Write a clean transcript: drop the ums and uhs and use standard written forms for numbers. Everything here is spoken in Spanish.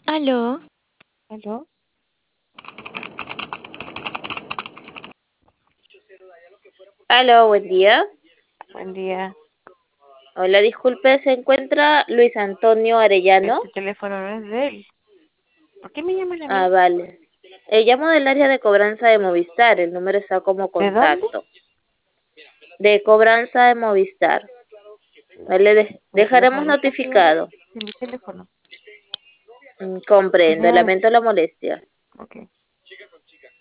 Aló, ¿Aló? Aló, buen día. Buen día. Hola, disculpe, ¿se encuentra Luis Antonio Arellano? Este teléfono no es de él. ¿Por qué me llaman a Ah, mí? vale. Llamo del área de cobranza de Movistar, el número está como ¿De dónde? contacto. De cobranza de Movistar. No. Vale, Pero si no dejaremos molesta que llame notificado. en mi teléfono. Comprendo, Primera vez. lamento la molestia. Ok.